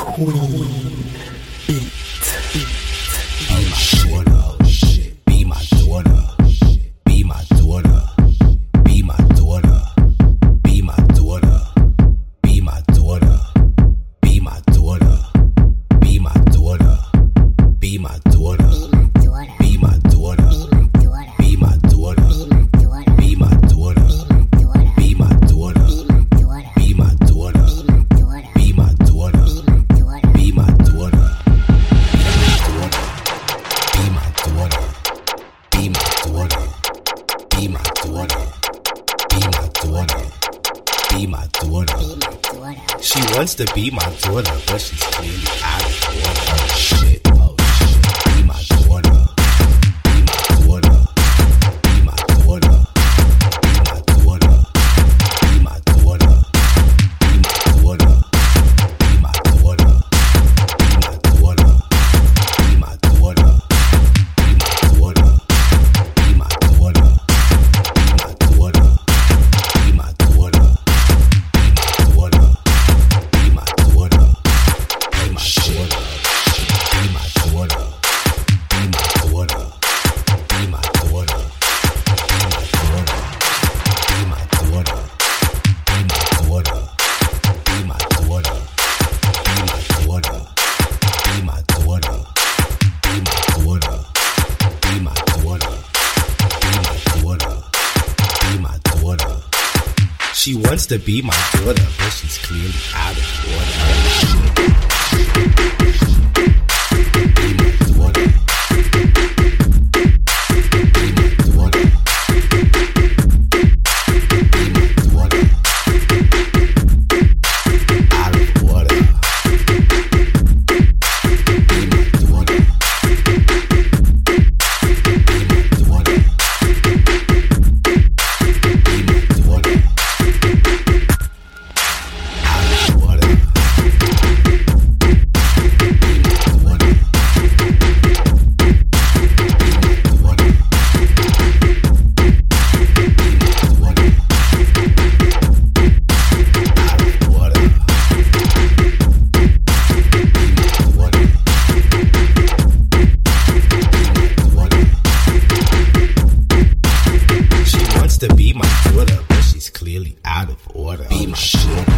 Queen Beat. Be my daughter, be my daughter, be my daughter, be my daughter, be my daughter, be my daughter, be my daughter, be my daughter, be my daughter, be my daughter, be my daughter, be my daughter, be my daughter, be my daughter, be my daughter, be my daughter. Be my daughter, be my daughter, be my daughter, be my daughter, be my daughter. She wants to be my daughter, but she's clearly out of order. Oh shit, oh shit. Be my daughter, be my daughter, be my daughter, be my daughter, be my daughter, be my daughter, be my daughter, be my daughter, be my daughter. She wants to be my daughter, but she's clearly out of order. Be my daughter. Be my daughter. Be my daughter. Out of order. Be my daughter. Be my daughter. Be my daughter. To be my daughter, but she's clearly out of order. Be my daughter.